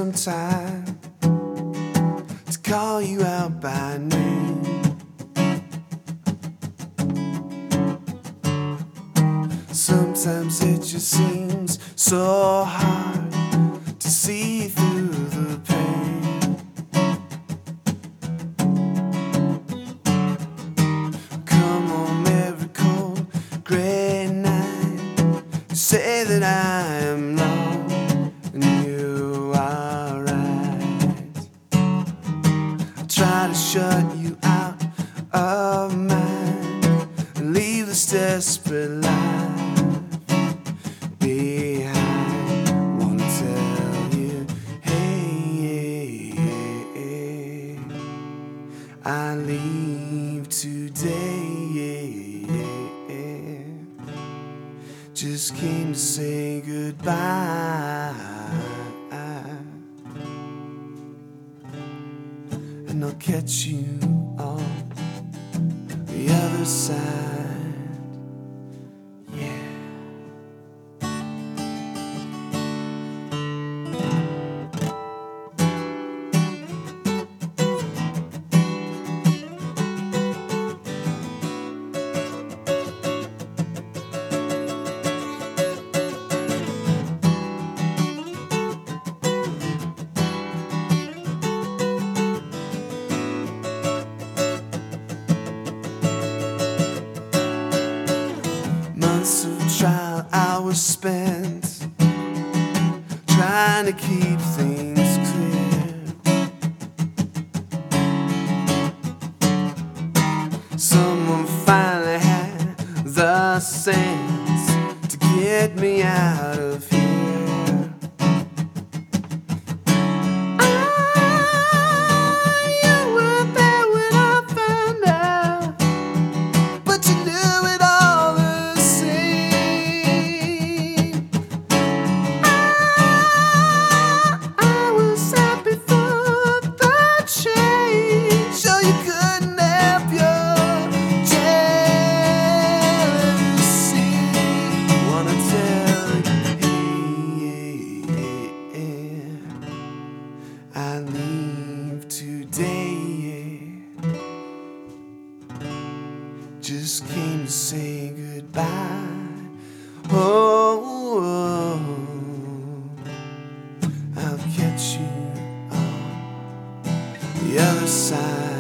some time to call you out by name. Sometimes it just seems so hard to see through the pain. Come home every cold gray night, you say that I am wrong and you are right. I try to shut you out of mine and leave this desperate life behind. Wanna tell you, hey, I leave today. Just came to say goodbye, and I'll catch you on the other side. Months of trial hours spent trying to keep things clear. Someone finally had the sense to get me out of here. You were there when I found out, but you knew it all the same. I was happy for the change, so you couldn't help your jealousy. Wanna tell you, hey, I leave today. Just came to say goodbye. Oh, I'll catch you on the other side.